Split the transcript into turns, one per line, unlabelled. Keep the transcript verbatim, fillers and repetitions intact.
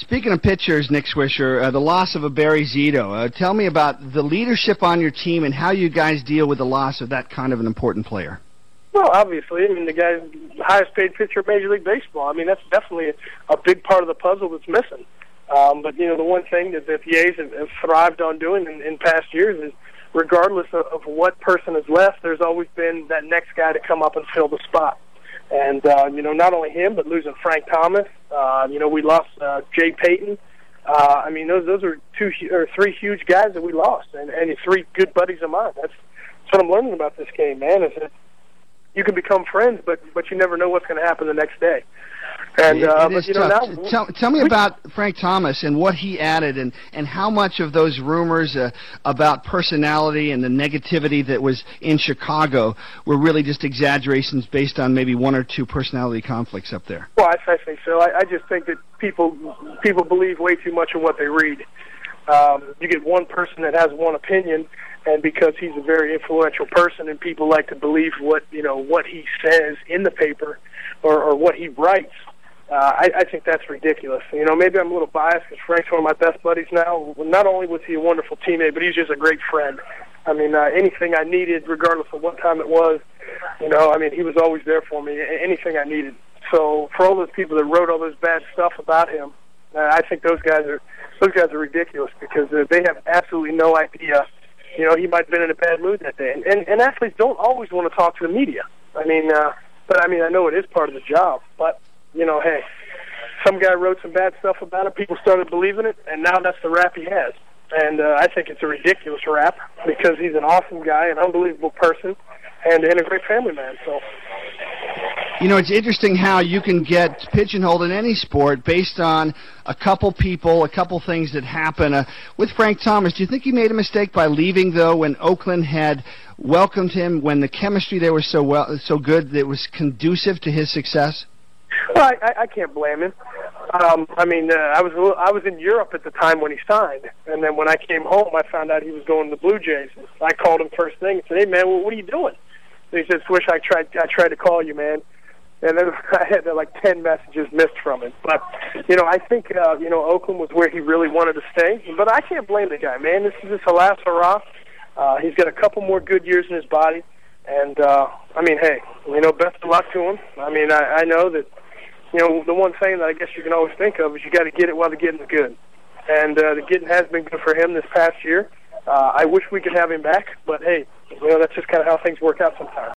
speaking of pitchers, Nick Swisher, uh, the loss of a Barry Zito, uh, tell me about the leadership on your team and how you guys deal with the loss of that kind of an important player.
Well, obviously, I mean, the guy's the highest-paid pitcher in Major League Baseball. I mean, that's definitely a, a big part of the puzzle that's missing. Um, but, you know, the one thing that, that the A's have, have thrived on doing in, in past years is, regardless of, of what person is left, there's always been that next guy to come up and fill the spot. And, uh, you know, not only him, but losing Frank Thomas. Uh, you know, we lost uh, Jay Payton. Uh, I mean, those those are two or three huge guys that we lost, and, and three good buddies of mine. That's, that's what I'm learning about this game, man, is that you can become friends, but but you never know what's going to happen the next day. And uh,
it, it
but, you know,
tough.
now,
tell, tell me about Frank Thomas and what he added, and, and how much of those rumors uh, about personality and the negativity that was in Chicago were really just exaggerations based on maybe one or two personality conflicts up there.
Well, I, I think so. I, I just think that people people believe way too much of what they read. Um, you get one person that has one opinion, and because he's a very influential person, and people like to believe what you know what he says in the paper or, or what he writes. Uh, I, I think that's ridiculous. You know, maybe I'm a little biased because Frank's one of my best buddies now. Not only was he a wonderful teammate, but he's just a great friend. I mean, uh, anything I needed, regardless of what time it was, you know, I mean, he was always there for me, anything I needed. So for all those people that wrote all this bad stuff about him, uh, I think those guys are those guys are ridiculous because uh, they have absolutely no idea. You know, he might have been in a bad mood that day. And, and, and athletes don't always want to talk to the media. I mean, uh, but I mean, I know it is part of the job, but you know, hey, some guy wrote some bad stuff about it, people started believing it, and now that's the rap he has. And uh, I think it's a ridiculous rap because he's an awesome guy, an unbelievable person, and, and a great family man. So,
you know, it's interesting how you can get pigeonholed in any sport based on a couple people, a couple things that happen. Uh, with Frank Thomas, do you think he made a mistake by leaving, though, when Oakland had welcomed him, when the chemistry there was so well, so good that it was conducive to his success?
Well, I, I can't blame him. Um, I mean, uh, I was a little, I was in Europe at the time when he signed, and then when I came home, I found out he was going to the Blue Jays. I called him first thing and said, "Hey, man, well, what are you doing?" And he said, "Swish, I tried, I tried to call you, man." And then I had uh, like ten messages missed from him. But you know, I think uh, you know Oakland was where he really wanted to stay. But I can't blame the guy, man. This is his last hurrah. Uh, he's got a couple more good years in his body, and uh, I mean, hey, you know, best of luck to him. I mean, I, I know that. You know, the one thing that I guess you can always think of is you got to get it while the getting's good. And uh, the getting has been good for him this past year. Uh, I wish we could have him back, but hey, you know, that's just kind of how things work out sometimes.